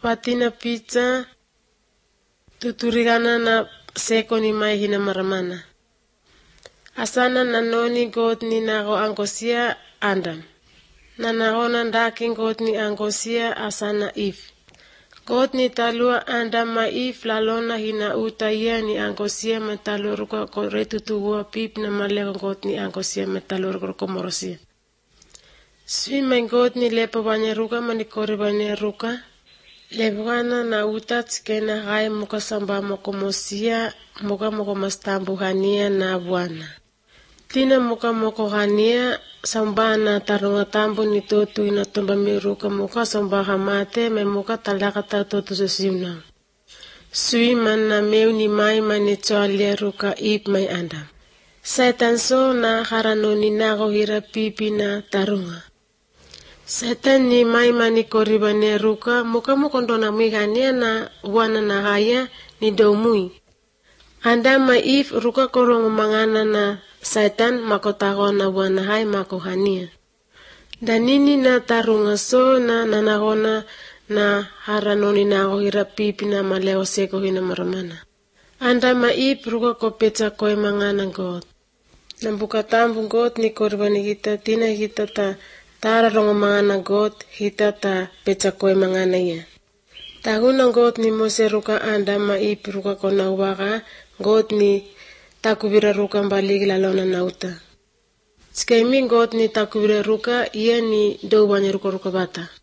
patina picha tuturigana na seko ni mai hina maramana. Asana nanoni God ni nago angkosia Adam. Nanahona ndaking God ni angkosia asana Eve. God ni talua Adam ma Eve lalona hina utaya ni angkosia metaluruka koretu tuwa pip na maleko God ni angkosia metaluruka komorosia. Swima God ni lepa banyaruka manikori banyaruka. Lebwana na utat kena hai muka samba mokomosia muka mokomastambuhania na Bwana. Tina muka mokohania samba na tarunga tambu ni totu ina tomba miruka muka samba hamate me muka talaka totu sesiuna. Swima na meu ni mai manichoalia ruka ip mai Adam. Satan so na haranoni nago hira pipi na tarunga. Satan ni mai mani koribane ruka muka mukondona mwigania na Bwana na haya ni domui. Anda ma if ruka korongo mangana na Satan makotago na Bwana hai makohania. Danini na tarunga so na nanagona na haranoni nago hira pipi na maleo seko hina maramana. Anda ma if ruka kopeta koe mangana God. Nambuka tambu God ni koribane kita tina kita ta tara rongo mangana God hita ta pecha koe mangana ya. Tahuna God ni mose ruka Anda ma ipi ruka kona uwaka God ni takubira ruka mbaligi lalona nauta. Skaimi God ni takubira ruka iya ni do banya ruka bata.